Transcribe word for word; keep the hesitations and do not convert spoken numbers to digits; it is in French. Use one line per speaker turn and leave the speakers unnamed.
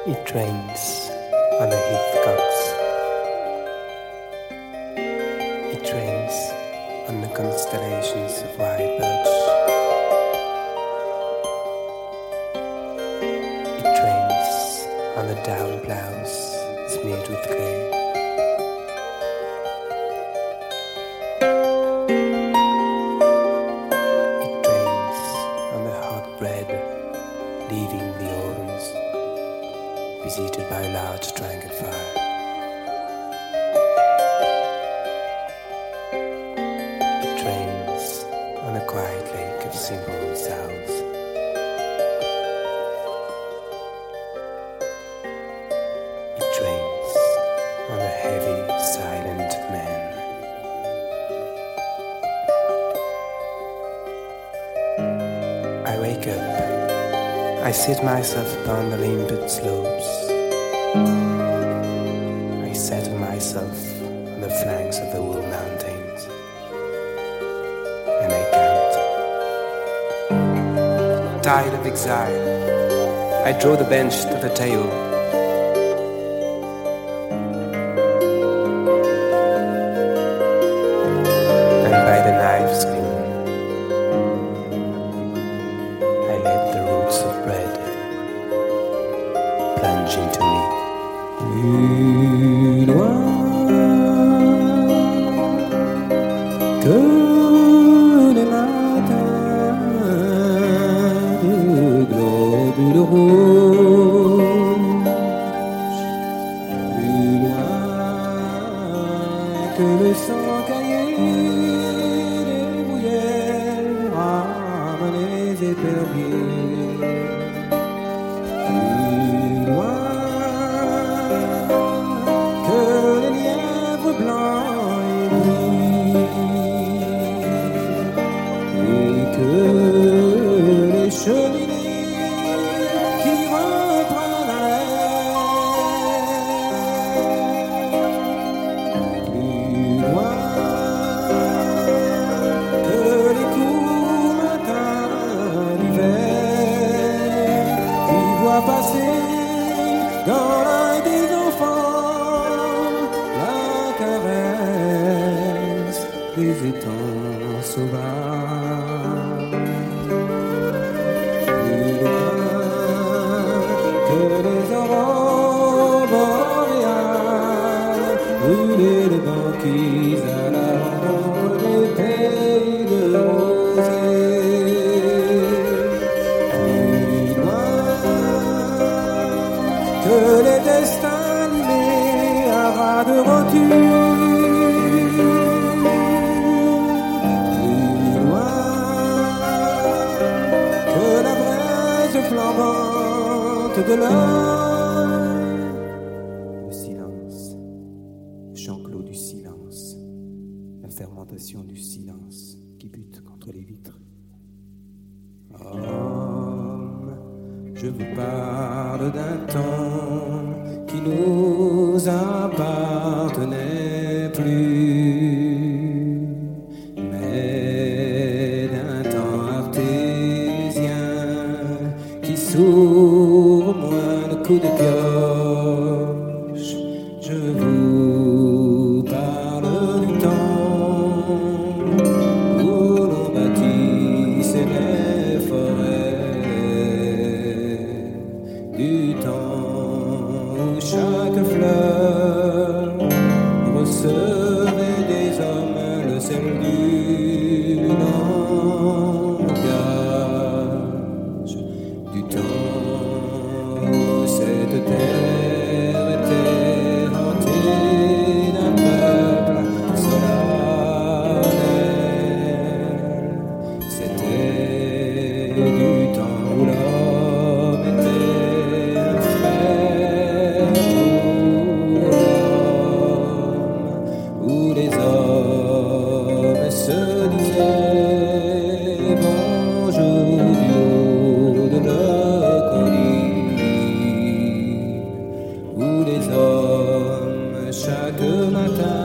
It rains on the heathcocks. It rains on the constellations of white birch. It rains on the down blouse smeared with clay. It rains on the hot bread leaving the ovens, visited by a large triangle fire. It rains on a quiet lake of simple sounds. It rains on a heavy, silent man. I wake up. I sit myself upon the limpid slopes. I settle myself on the flanks of the wool mountains, and I count. Tired of exile, I draw the bench to the tail. And by the knife's gleam, I let the roots of bread plunge into me. Plus loin que les matins de globules rouges, plus loin que le sang caillé des bruyères ramenées éperviers, plus loin que les lièvres blancs et gris, et que les cheminées qui reprennent l'air, plus loin que les courts matins d'hiver qui voient passer dans l'œil des enfants la caresse des étangs sauvages. Plus loin que les aurores boréales, brûler les banquises à la rencontre des pays de rosée. Plus loin que les destins animés à ras de rotule, plus loin que la braise flambante de l'œil. Le silence, le chant clos du silence, la fermentation du silence qui bute contre les vitres. Homme, je vous parle d'un temps qui nous appartenait plus, mais d'un temps artésien qui s'ouvre moins le coup de pioche. Je vous parle du temps où l'on bâtissait les forêts, du temps où chaque fleur recevait des hommes le sel du langage, du temps où cette terre était hantée d'un peuple solennel. C'était du temps où l'homme était un frère pour l'homme, où les hommes se disaient bonjour du haut de leur colline, où les hommes chaque matin